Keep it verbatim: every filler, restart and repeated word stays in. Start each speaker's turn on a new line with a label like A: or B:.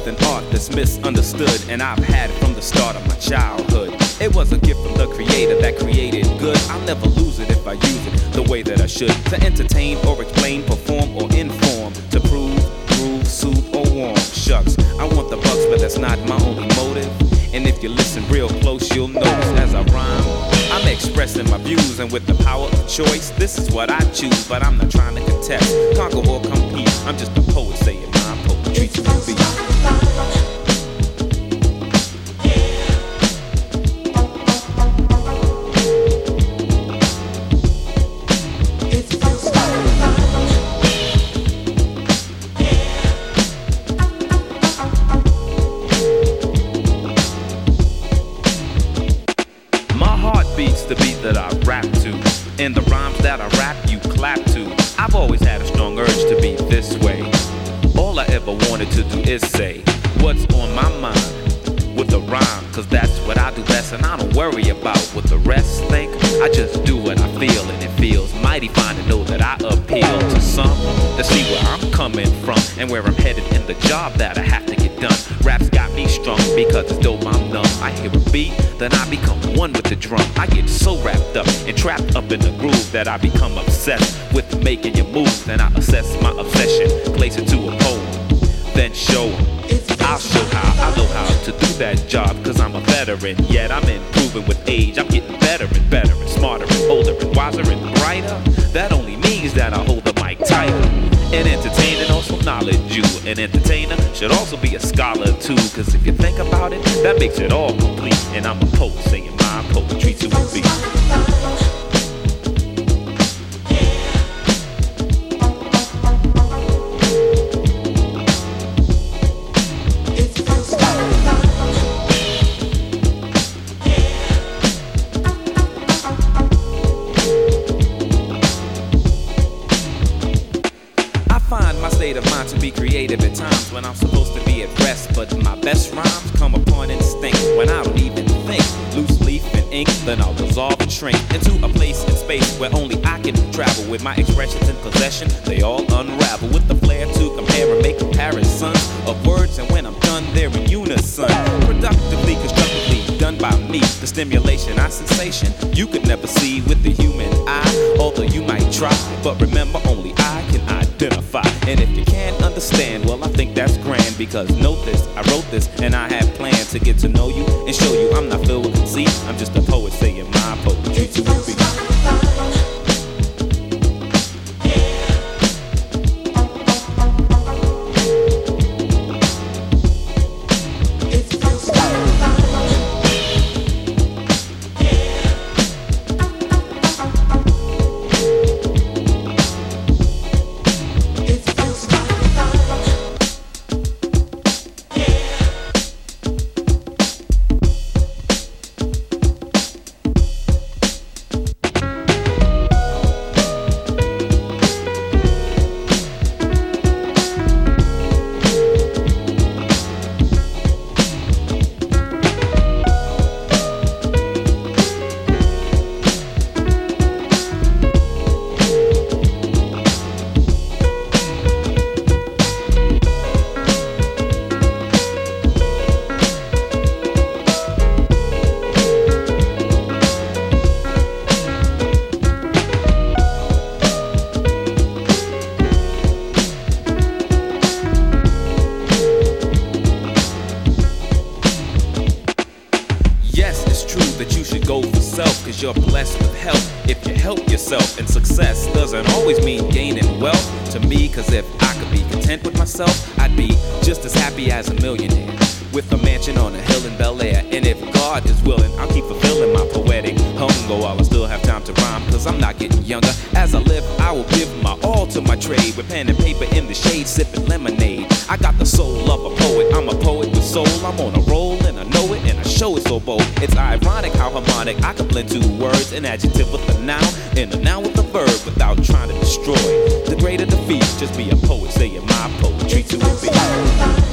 A: an art that's misunderstood, and I've had it from the start of my childhood. It was a gift from the creator that created good. I'll never lose it if I use it the way that I should, to entertain or explain, perform or inform, to prove, prove, soothe or warm. Shucks, I want the bucks, but that's not my only motive. And if you listen real close, you'll notice as I rhyme, I'm expressing my views, and with the power of choice, this is what I choose. But I'm not trying to contest, conquer or compete. I'm just a poet saying my poetry to the beat. Beats the beat that I rap to, and the rhymes that I rap you clap to. I've always had a strong urge to be this way. All I ever wanted to do is say what's on my mind with a rhyme, cause that's what I do best, and I don't worry about what the rest think. I just do what I feel, and it feels mighty fine to know that I appeal to some to see where I'm coming from and where I'm headed in the job that I have to get done. Rap's got me strung because it's dope, I'm numb. I hear a beat, then I become one with the drum. I get so wrapped up and trapped up in the groove that I become obsessed with making you move. Then I assess my obsession, place it to a poem, then show 'em. I'll show how I know how to do that job, cause I'm a veteran, yet I'm improving with age. I'm getting better and better and smarter and older and wiser and brighter. That only means that I hold the mic tighter. And entertaining also knowledge you. An entertainer should also be a scholar too, cause if you think about it, that makes it all complete. And I'm a poet singing my poetry to a beat. State of mind to be creative at times when I'm supposed to be at rest, but my best rhymes come upon instinct when I don't even think. Loose leaf and ink, then I'll dissolve and shrink into a place in space where only I can travel. With my expressions in possession, they all unravel with the flair to compare and make comparisons of words, and when I'm done, they're in unison, productively, constructively done by me. The stimulation, our sensation, you could never see with the human eye, although you might try. But remember, only I can identify. And if you can't understand, well, I think that's grand, because note this, I wrote this and I had plans to get to know you and show you I'm not filled with conceit. I'm just a poet saying my poetry to a beat. That you should go for self, cause you're blessed with help if you help yourself. And success doesn't always mean gaining wealth to me, cause if I could be content with myself, I'd be just as happy as a millionaire with a mansion on a hill in Bel Air. And if God is willing, I'll keep fulfilling my poetic hunger while I still have time to rhyme, cause I'm not getting younger. As I live, I will give my all to my trade, with pen and paper in the shade, sipping lemonade. I got the soul of a poet, I'm a poet with soul. I'm on a roll and I know it, and I show it so bold. It's ironic how harmonic I can blend two words, an adjective with a noun and a noun with a verb, without trying to destroy, degrade or defeat. Just be a poet saying my poetry to a beat.